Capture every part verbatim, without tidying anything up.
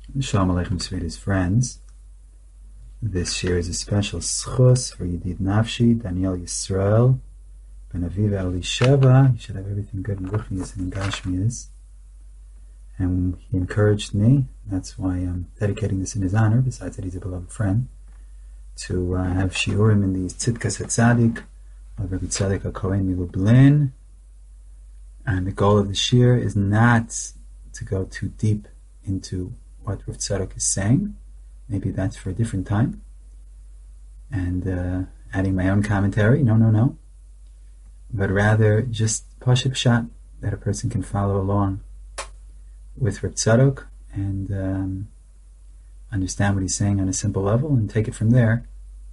Shalom Aleichem, sweetest friends. This year is a special schus for Yedid Nafshi, Daniel Yisrael, Ben Aviv Elisheva. You should have everything good in Ruchnius and in Gashmias. And he encouraged me, that's why I'm dedicating this in his honor, besides that he's a beloved friend, to uh, have shiurim in the Tzidkas HaTzadik of Rabbi Tzadok HaKohen Milublin. And the goal of the shir is not to go too deep into what Rav Tzadok is saying. Maybe that's for a different time. And uh, adding my own commentary. No, no, no. But rather just Pashup Pshat, that a person can follow along with Rav Tzadok and um, understand what he's saying on a simple level and take it from there.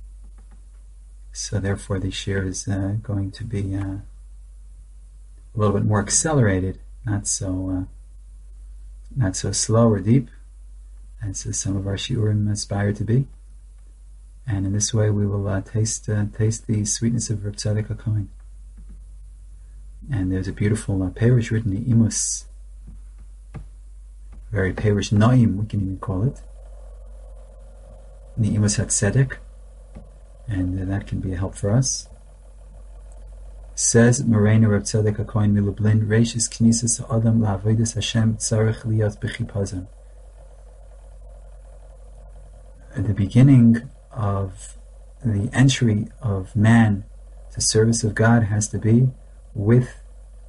So therefore the shir is uh, going to be uh, a little bit more accelerated, not so uh, not so slow or deep as uh, some of our shiurim aspire to be. And in this way we will uh, taste uh, taste the sweetness of Rav Tzadok HaKohen. And there's a beautiful uh, parish written in Imus, very parish Naim, we can even call it, the Imus HaTzedek, and uh, that can be a help for us. Says Morena Rav Tzadok HaKohen Milublin, Reishis Knisas Ha'adam La'avodas Hashem Tzarech Liyot B'chipazon. The beginning of the entry of man to service of God has to be with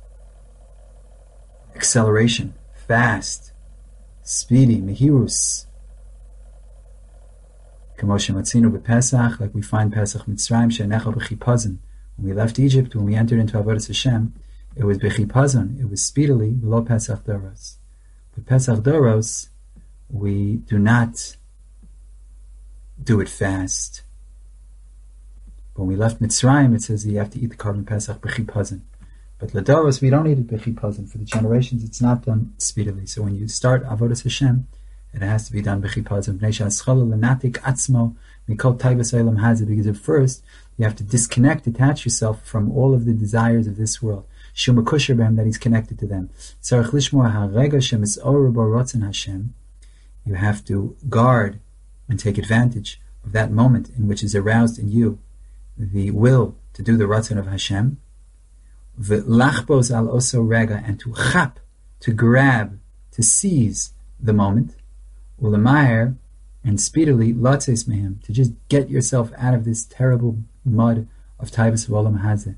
acceleration, fast, speedy, mehirus. Kamoshe Matzino b'Pesach, like we find Pesach Mitzrayim, she'necha b'chipazon. When we left Egypt, when we entered into Avodas Hashem, it was b'chipazon, it was speedily, below Pesach Doros. But Pesach Doros, we do not do it fast. When we left Mitzrayim, it says you have to eat the carbon Pesach b'chipazon. But Ladoros, we don't eat it b'chipazon. For the generations, it's not done speedily. So when you start Avodas Hashem, it has to be done b'chipazon. Because at first, you have to disconnect, detach yourself from all of the desires of this world. That he's connected to them. You have to guard and take advantage of that moment in which is aroused in you the will to do the Ratzon of Hashem. V'lachbos al oso rega, and to chap, to grab, to seize the moment. Ulamayer, and speedily latzes mehem, to just get yourself out of this terrible mud of Taivas V'olam Hazeh.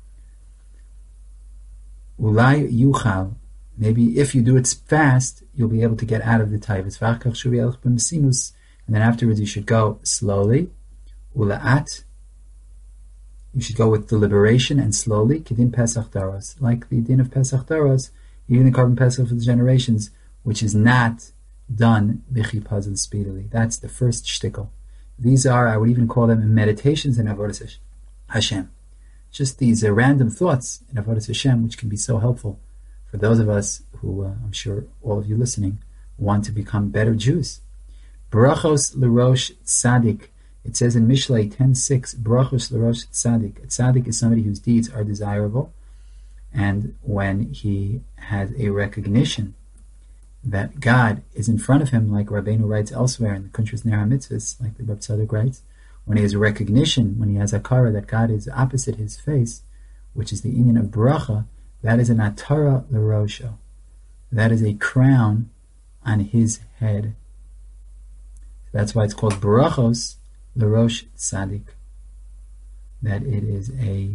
Ulay yuchal, maybe if you do it fast, you'll be able to get out of the Taivas. V'achkach shuvi elch b'mesinus, and then afterwards you should go slowly. Ula'at, you should go with deliberation and slowly. Kedin Pesach Daros, like the din of Pesach Daros, even the carbon Pesach for the generations, which is not done b'chipazon speedily. That's the first shtickle. These are, I would even call them meditations in Avodas Hashem. Just these uh, random thoughts in Avodas Hashem, which can be so helpful for those of us who, uh, I'm sure all of you listening, want to become better Jews. Brachos l'rosh tzadik. It says in Mishlei ten six, Brachos l'rosh tzadik. A tzadik is somebody whose deeds are desirable, and when he has a recognition that God is in front of him, like Rabbeinu writes elsewhere in the Kuntres Ner HaMitzvahs, like the Reb Tzadok writes, when he has a recognition, when he has a akara that God is opposite his face, which is the inyan of bracha, that is an atara l'rosho. That is a crown on his head. That's why it's called Barachos l'rosh tzadik. That it is a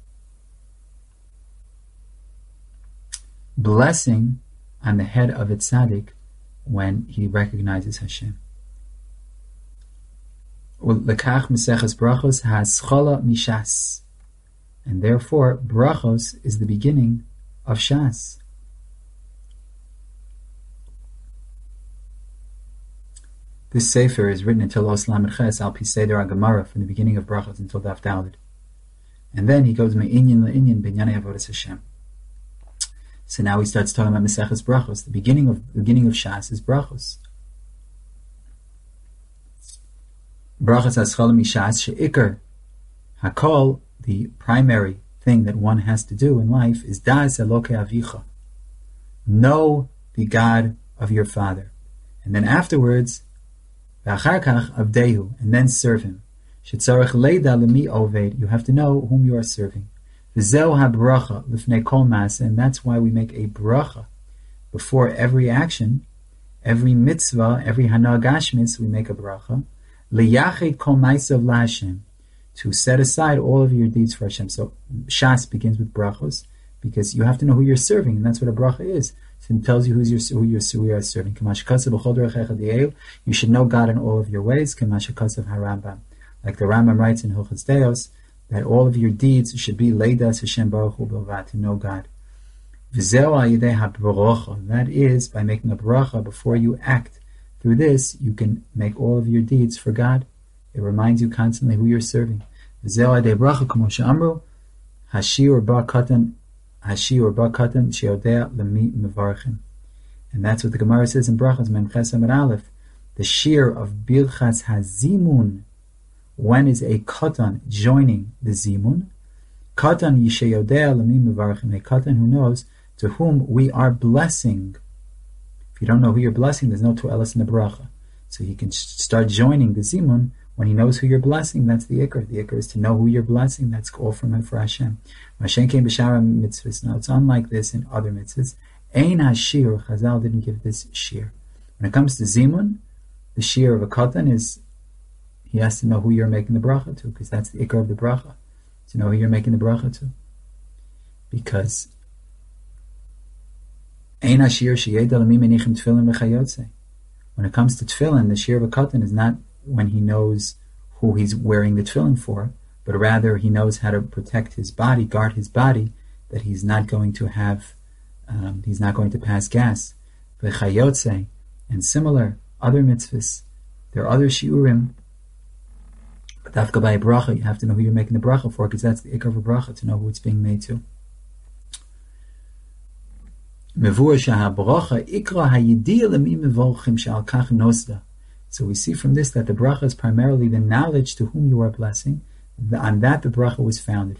blessing on the head of a tzaddik when he recognizes Hashem. Lekach Meseches Brachos haSchola mishas, and therefore Brachos is the beginning of Shas. This sefer is written until Os Lamed Ches al Pi Seder HaGemara, from the beginning of Brachos until Daf Daled, and then he goes me'inyan le'inyan b'inyanei avodas Hashem. So now he starts talking about Meseches Brachos. The beginning of the beginning of Shas is Brachos. Brachos haSchola mishas she'ikar hakol. The primary thing that one has to do in life is Das Elokei Avicha. Know the God of your father. And then afterwards, v'achar kach avdehu, and then serve him. Shetzarech leida lemi oved, you have to know whom you are serving. V'zeu ha-bracha lifnei kol ma'aseh, and that's why we make a bracha before every action, every mitzvah, every hanah gashmis, we make a bracha. Liyachet kol ma'asav laHashem, to set aside all of your deeds for Hashem. So Shas begins with brachos, because you have to know who you're serving, and that's what a bracha is. So it tells you who's your, who you're, who you are serving. You should know God in all of your ways. Like the Rambam writes in Hilchos Deos, that all of your deeds should be leidas Hashem Baruch Hu Bilvat, to know God. That is by making a bracha before you act. Through this, you can make all of your deeds for God. It reminds you constantly who you're serving. Hashir ba katan, hashir ba katan sheodea lemi mevarchim. And that's what the Gemara says in Brachos Memches Amud Aleph. The shear of Birchas Hazimun, when is a katan joining the zimun? Katan yisheyodea lemi mevarchim, a katan who knows to whom we are blessing. If you don't know who you're blessing, there's no to'elas in the bracha. So he can start joining the zimun when he knows who you're blessing. That's the ikr. The ikr is to know who you're blessing. That's all from him for Hashem. Hashem came b'shara mitzvahs. Now it's unlike this in other mitzvahs. Ein hashir, Chazal didn't give this shir. When it comes to zimun, the shir of a katan is he has to know who you're making the bracha to, because that's the ikr of the bracha, to know who you're making the bracha to. Because ein hashir sheyeda lemi menichim tefillin v'chayotze. When it comes to tefillin, the shir of a katan is not when he knows who he's wearing the tefillin for, but rather he knows how to protect his body, guard his body, that he's not going to have, um, he's not going to pass gas. V'chayotze, and similar other mitzvahs. There are other shiurim, but dafka by a bracha, you have to know who you're making the bracha for, because that's the ikar of a bracha, to know who it's being made to. So we see from this that the bracha is primarily the knowledge to whom you are blessing. On that the bracha was founded.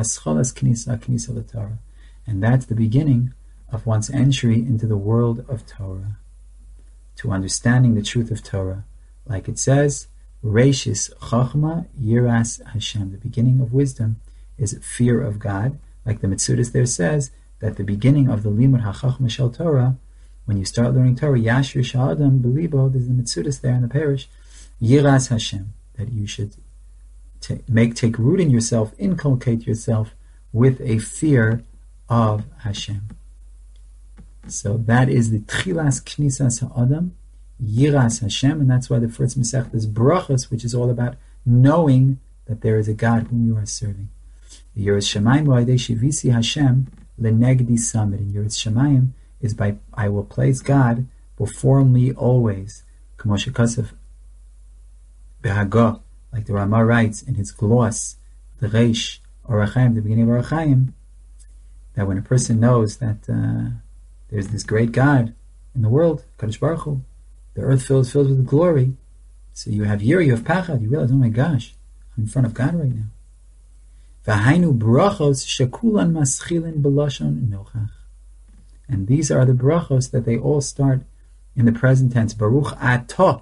And that's the beginning of one's entry into the world of Torah, to understanding the truth of Torah. Like it says, Reishis Chachma Yiras Hashem. The beginning of wisdom is fear of God. Like the Metzudas there says, that the beginning of the Limud HaChachma Shel Torah, when you start learning Torah, Yashir Sha'adam Belibo, there's the Metzudas there in the parish, Yiras Hashem, that you should t- make take root in yourself, inculcate yourself with a fear of Hashem. So that is the Tchilas Knisas Ha'adam, Yiras Hashem, and that's why the first Masechta is Brachos, which is all about knowing that there is a God whom you are serving. Yiras Shamayim V'Aydei Shivisi Hashem Lenegdi Summit, and Yiras Shamayim is by I will place God before me always. K'moshe Kasav Behagah, like the Ramah writes in his gloss, the Reish Orach Chaim, the beginning of Orach Chaim, that when a person knows that uh, there's this great God in the world, Kadosh Baruch Hu, the earth fills fills with glory, so you have yira, you have pachad, you realize, oh my gosh, I'm in front of God right now. V'hainu brachos shekulan maschilin b'lashon nochach. And these are the brachos that they all start in the present tense. Baruch atah.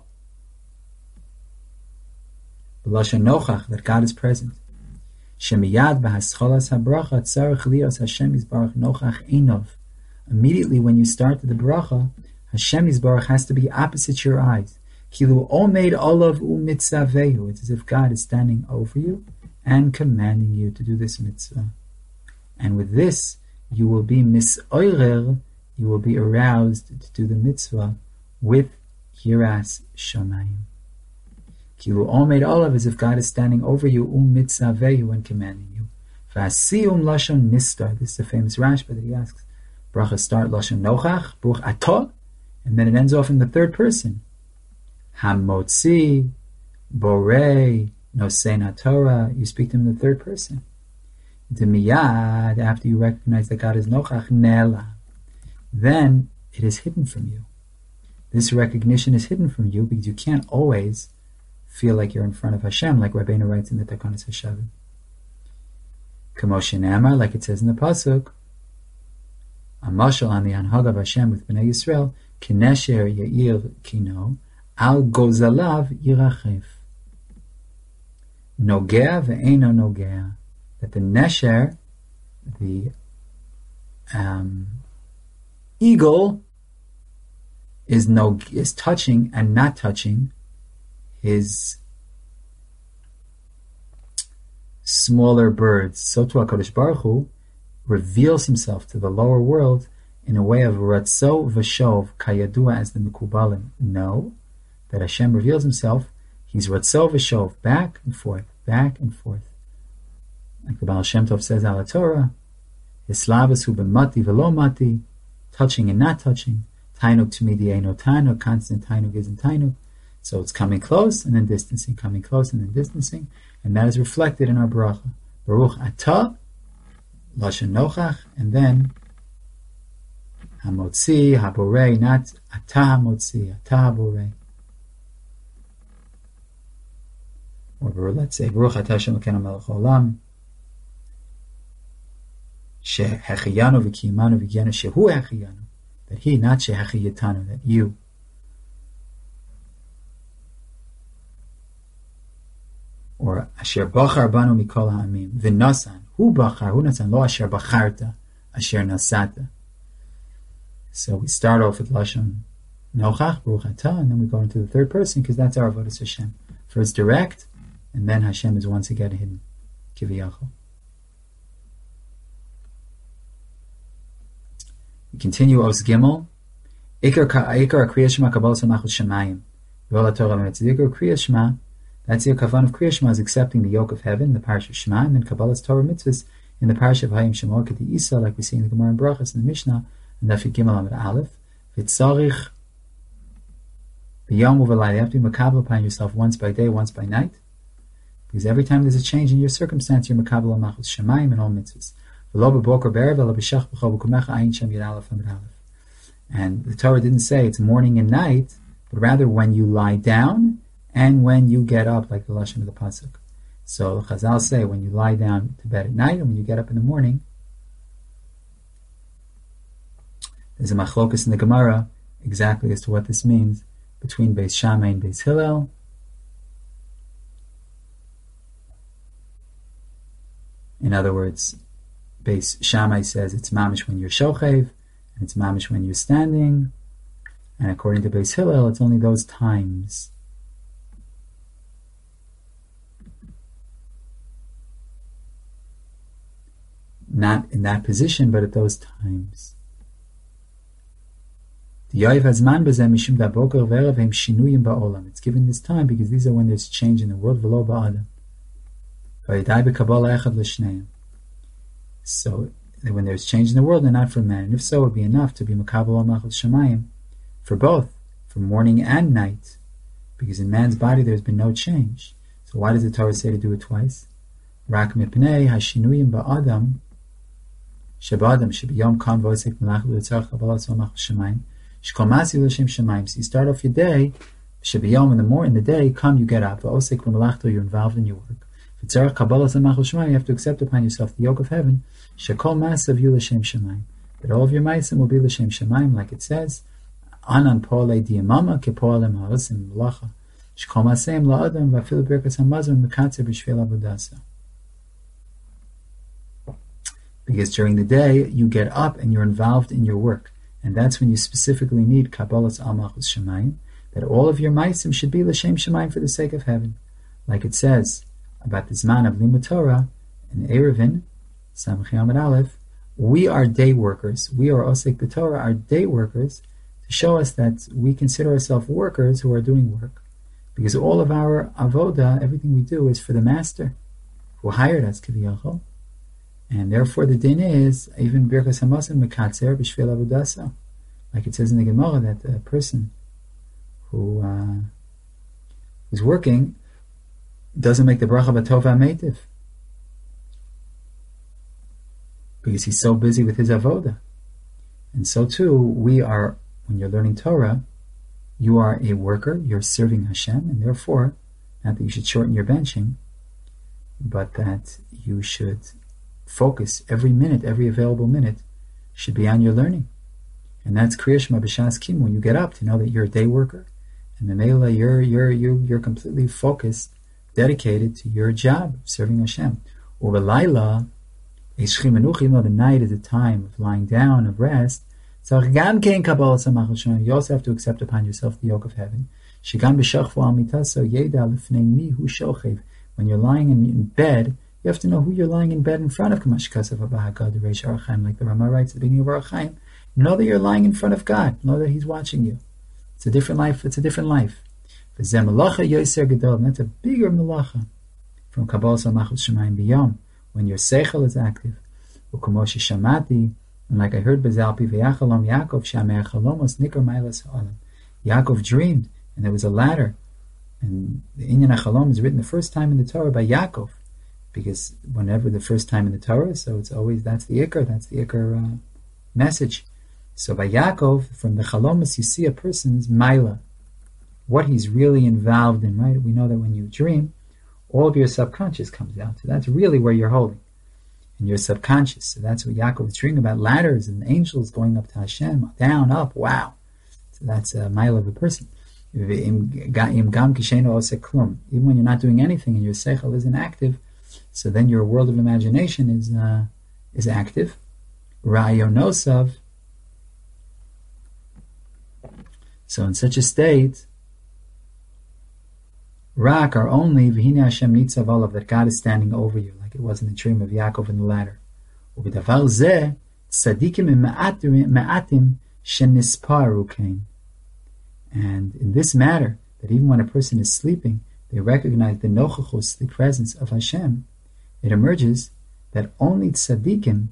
B'lashon nochach, that God is present. Shemiyad b'hascholas habracha tzarech lios Hashem yisbarach nochach einov. Immediately when you start the bracha, Hashem yisbarach has to be opposite your eyes. Kilu omeid olav u'mitzavehu. It's as if God is standing over you and commanding you to do this mitzvah. And with this, you will be misoirer, you will be aroused to do the mitzvah with Yiras Shamayim. Kilu omeid olav, as if God is standing over you, u'mitzavehu, and commanding you. V'asiyum lashon nistar. This is a famous Rashba that he asks. Bracha start lashon nochach, bruch atah, and then it ends off in the third person. Hamotzi, borei, Nosein Torah, you speak to him in the third person. Demiyad, after you recognize that God is Nochach Nela, then it is hidden from you. This recognition is hidden from you because you can't always feel like you're in front of Hashem, like Rabbeinu writes in the Takanas HaShavim. Kamoshin Amar, like it says in the Pasuk, A mashal on the Anhag of Hashem with Bnei Yisrael, Kinesher Yair Kino, Al Gozalav Yirachef. Nogea ve'eno nogea. That the Nesher, the um, eagle, is no is touching and not touching his smaller birds. So too HaKadosh Baruch Hu reveals himself to the lower world in a way of Ratzo V'Shov Kayadua, as the Mekubalim know that Hashem reveals himself. He's Ratzo V'Shov, back and forth, back and forth. Like the Baal Shem Tov says al Torah, Hislavas hu b'mati v'lo mati, touching and not touching. Tainuk tumidi eino tainuk, constant tainuk isn't tainuk. So it's coming close and then distancing, coming close and then distancing, and that is reflected in our bracha. Baruch atah, lashon nochach, and then hamotzi, haborei, not atah hamotzi, atah haborei. Or let's say Baruch atah Hashem Elokeinu melech haolam, shehechiyanu v'kiyimanu v'gyanu, shehu hechiyanu, that he, not shehechiyatanu, that you. Or asher bachar banu mikol ha'amim v'nasan, hu bachar, hu nasan, lo asher bacharta, asher nasata. So we start off with lashon nochach, Baruch atah, and then we go into the third person because that's our avodas Hashem. First direct, and then Hashem is once again hidden. Kiviyachol. We continue Os Gimel. Ikar Ikar Kriya Shema Kabbalah Samachut Shemayim. V'ol Torah Metzidikar Kriya Shema. That's the kavan of Kriya Shema, is accepting the yoke of heaven, the parish of Shema, and then Kabbalah's Torah mitzvahs in the parish of Hayim Shemor Keti Isa, like we see in the Gemara and Brachas in the Mishnah, and Daf Gimel Amud Aleph. V'tzarich b'yom u'v'layla. You have to be makabel upon yourself once by day, once by night, because every time there's a change in your circumstance, you're makabel on Machut Shemayim and all mitzvahs. And the Torah didn't say it's morning and night, but rather when you lie down and when you get up, like the lashon of the pasuk. So Chazal say when you lie down to bed at night and when you get up in the morning. There's a machlokus in the Gemara exactly as to what this means between Beis Shammai and Beis Hillel. In other words, Beis Shammai says it's mamish when you're shochev, and it's mamish when you're standing, and according to Beis Hillel, it's only those times. Not in that position, but at those times. It's given this time because these are when there's change in the world. So when there's change in the world, they're not for man. And if so, it would be enough to be makabel al Machut Shemayim for both, for morning and night, because in man's body there's been no change. So why does the Torah say to do it twice? Rak mipnei hashinuyim ba'adam sheba'adam shebiyom kam v'osek melach l'tzarech kabbalas al Machut Shemayim shkol masi l'shem Shemayim. So you start off your day shebiyom, in the morning, in the day, come you get up v'osek l'melachto, you're involved in your work. V'tzarech kabbalas al Machut Shemayim, you have to accept upon yourself the yoke of heaven. Shekol masav yu l'shem Shemayim, that all of your ma'asim will be l'shem Shemayim, like it says, Anan po'alei diyamama kepo'alem ha'osim m'lacha shekol maseim la'adam v'afil birkas hamazon mekatzer b'shvil avodasa. Because during the day you get up and you're involved in your work, and that's when you specifically need kabbalas al Machut Shemayim, that all of your ma'asim should be l'shem Shemayim for the sake of heaven, like it says about the Zman of Limud Torah in Eruvin Samach Yamid Aleph. We are day workers. We are Osek B'Torah, are day workers, to show us that we consider ourselves workers who are doing work. Because all of our avoda, everything we do, is for the Master, who hired us, Kiviyachol. And therefore the din is, even Birkas Hamasim Mekatzer B'Shvil Avodasa. Like it says in the Gemara, that the person who uh, who's working doesn't make the bracha b'tova meitiv, because he's so busy with his avoda. And so too, we are, when you're learning Torah, you are a worker, you're serving Hashem, and therefore, not that you should shorten your benching, but that you should focus every minute, every available minute, should be on your learning. And that's Kriya Shema B'Shas Kim, when you get up to know that you're a day worker. And Memela, you're, you're, you're, you're completely focused, dedicated to your job of serving Hashem. Uvelayla, Eishchi Menucha, even though the night is a time of lying down, of rest, you also have to accept upon yourself the yoke of heaven. When you're lying in bed, you have to know who you're lying in bed in front of. Like the Rama writes at the beginning of Orach Chaim, know that you're lying in front of God. Know that He's watching you. It's a different life. It's a different life. And that's a bigger melacha from Kabbalah Malchus Shemayim B'Yom, when your seichel is active. And like I heard Bezalpi V'Yachalom Yaakov Shamer Chalomos Nikar Mailas Ha'olam. Yaakov dreamed, and there was a ladder. And the Inyan HaChalom is written the first time in the Torah by Yaakov, because whenever the first time in the Torah, so it's always, that's the Ikar, that's the Ikar uh, message. So by Yaakov, from the Chalomos, you see a person's Maila, what he's really involved in, right? We know that when you dream, all of your subconscious comes out. So that's really where you're holding. And your subconscious. So that's what Yaakov was dreaming about, ladders and angels going up to Hashem, down, up, wow. So that's a mile of a person. Even when you're not doing anything and your seichel isn't active, so then your world of imagination is uh, is active. Rayonosav. So in such a state, Rak are only V'hine Hashem Nitzav Olav, that God is standing over you, like it was in the dream of Yaakov in the ladder. U'b'davar zeh tzadikim me'atim shenisparu kain. And in this matter, that even when a person is sleeping, they recognize the nochachos, the presence of Hashem. It emerges that only tzadikim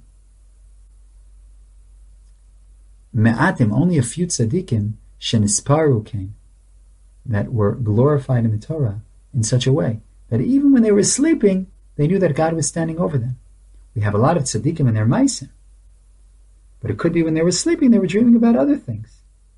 me'atim, only a few tzadikim shenisparu kain, that were glorified in the Torah in such a way that even when they were sleeping, they knew that God was standing over them. We have a lot of tzaddikim in their ma'asim, but it could be when they were sleeping, they were dreaming about other things.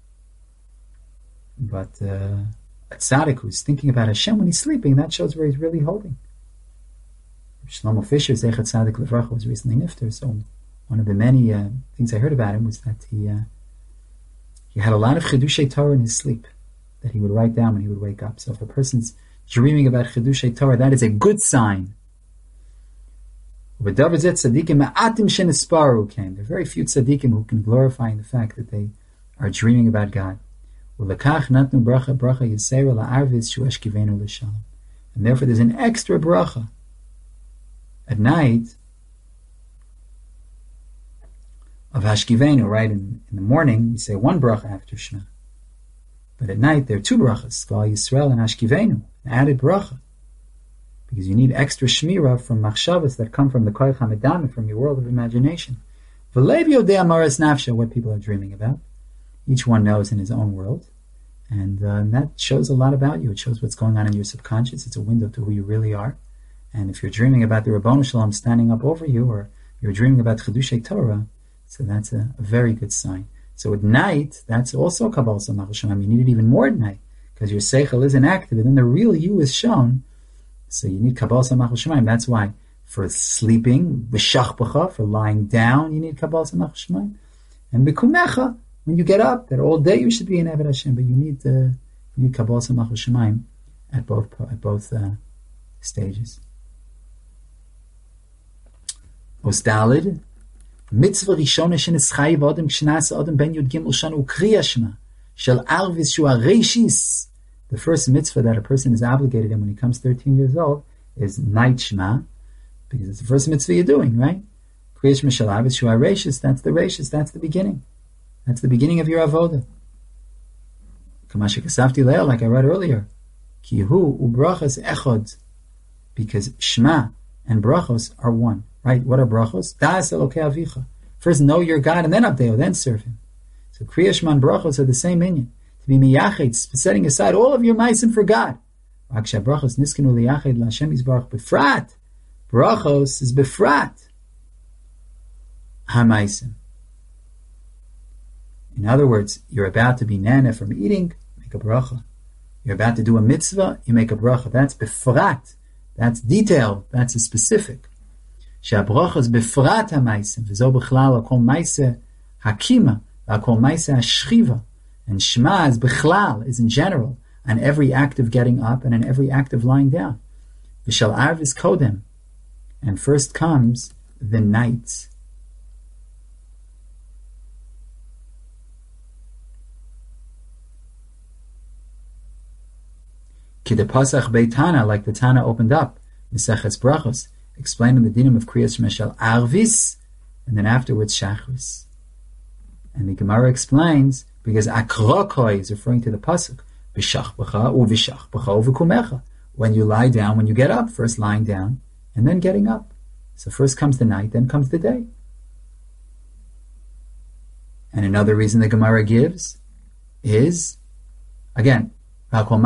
But uh, a tzaddik who's thinking about Hashem when he's sleeping, that shows where he's really holding. Shlomo Fisher, Zeichat Tzaddik Levracha, was recently nifter, so one of the many uh, things I heard about him was that he uh, he had a lot of chidushei Torah in his sleep that he would write down when he would wake up. So if a person's dreaming about chidushei Torah, that is a good sign. There are very few tzaddikim who can glorify in the fact that they are dreaming about God. And therefore there's an extra bracha at night of Hashkivenu, right? In, in the morning, we say one bracha after Shema. But at night, there are two brachas, Klal Yisrael and Hashkivenu, an added bracha. Because you need extra shmira from machshavas that come from the koyach hamedameh, from your world of imagination. V'lev yodei maras nafsha, what people are dreaming about. Each one knows in his own world. And, uh, and that shows a lot about you. It shows what's going on in your subconscious. It's a window to who you really are. And if you're dreaming about the Rabbanu Shalom standing up over you, or you're dreaming about Chedushei Torah, so that's a, a very good sign. So at night, that's also Kabbalah Malchus Shemayim. You need it even more at night, because your seichel isn't active, and then the real you is shown. So you need Kabbalah Malchus Shemayim. That's why for sleeping, b'shachbacha, for lying down, you need Kabbalah Malchus Shemayim. And b'kumecha, when you get up, that all day you should be in Eved Hashem, but you need uh, you need Kabbalah Malchus Shemayim at both at both uh, stages. Osdalid, mitzvah rishona shenes chayiv adam k'shenas adam ben yud gimel shana ukriya shema shel arvis shu hareishis. The first mitzvah that a person is obligated in when he comes thirteen years old is night shema, because it's the first mitzvah you're doing, right? Kriya shema shel arvis shu hareishis. That's the reishis. That's the beginning. That's the beginning of your avodah. Kamash kasafti leil, like I read earlier, ki hu ubrachas echod, because shema and brachos are one. Right? What are brachos? Das Elokei Avicha. First know your God and then abdeo, then serve Him. So Kriya Shema and brachos are the same inyan. To be miyached, setting aside all of your maisim for God. Aksha brachos niskenu liyached laHashem yisbarach befrat. Brachos is befrat hamaisim. In other words, you're about to be nana from eating, make a bracha. You're about to do a mitzvah, you make a bracha. That's befrat. That's detailed. That's a specific. שהברachos בפרט המייסה, וזו בכלל הכל מייסה Hakima, V'akol Maisa Shchiva, and Shema is Bechlal, is in general, on every act of getting up and on every act of lying down. V'shal Arvis Kodem, and first comes the night. Kide Pasach Beitana, like the Tana opened up, Meseches Brachos, explaining the dinim of Kriyas Shemeshel Arvis, and then afterwards Shachris. And the Gemara explains, because Akrokoi is referring to the Pasuk, B'shach b'cha u v'shach b'cha u v'kumecha. When you lie down, when you get up, first lying down, and then getting up. So first comes the night, then comes the day. And another reason the Gemara gives is, again, so on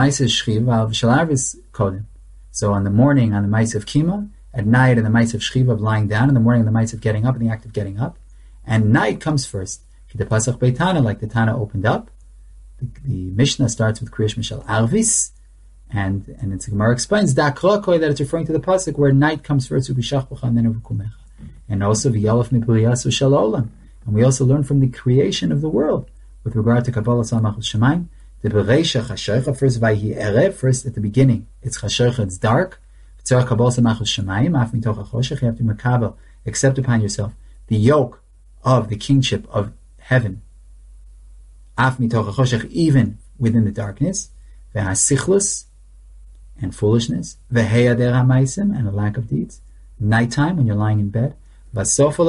the morning, on the mice of Kima, at night, in the mice of Shchiva, of lying down, in the morning, in the mice of getting up, in the act of getting up, and night comes first. The Pasach Beitana, like the Tana opened up, the, the Mishnah starts with Kriyash Mishal Arvis, and and it's, the Gemara explains that it's referring to the Pasuk where night comes first, and then Uvukumecha. And also V'yalaf Mibriyasu Shel Olam. And we also learn from the creation of the world with regard to Kabbalah Samachot Shemaim. The Bereisha Chashocha, first Vayhi Erev, first at the beginning, it's Chashocha, it's dark. You have to makabel, accept upon yourself the yoke of the kingship of heaven, even within the darkness, and foolishness, and a lack of deeds, nighttime when you're lying in bed, and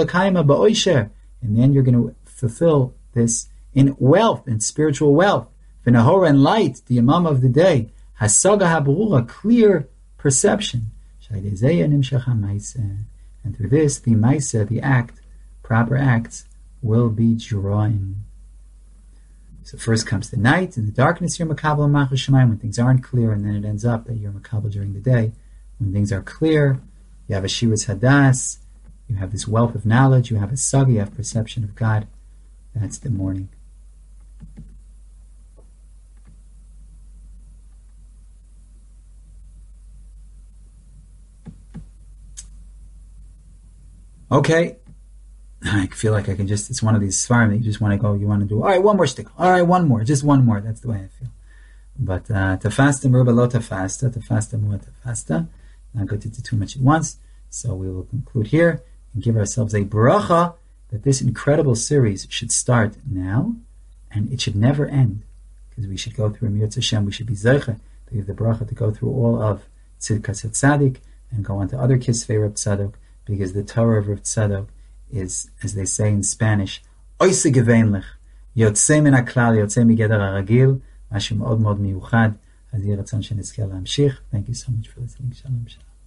then you're going to fulfill this in wealth, in spiritual wealth, and light, the imam of the day, hasaga habrura, clear perception. And through this, the maisa, the act, proper acts, will be drawn. So first comes the night, in the darkness you're makabel and machas shemayim, when things aren't clear, and then it ends up that you're makabel during the day. When things are clear, you have a shiras hadas, you have this wealth of knowledge, you have a saga, you have perception of God. That's the morning. Okay, I feel like I can just, it's one of these svarim that you just want to go, you want to do, all right, one more stick, all right, one more, just one more, that's the way I feel. But uh, tafasta merba lo tafasta, tafasta mua tafasta, not going to do too much at once, so we will conclude here and give ourselves a bracha that this incredible series should start now, and it should never end, because we should go through Amir Tzashem, we should be zeicha, to give the bracha to go through all of Tzidkas Tzadik, and go on to other Kisvei Reb Tzadok, because the Torah of Rav Tzadok is, as they say in Spanish, oise gewöhnlich, yotze min haklal, yotze migeder haragil, משהו מאוד מאוד מיוחד. אז יהיה רצון שנזכה להמשיך. Thank you so much for listening. Shalom, shalom.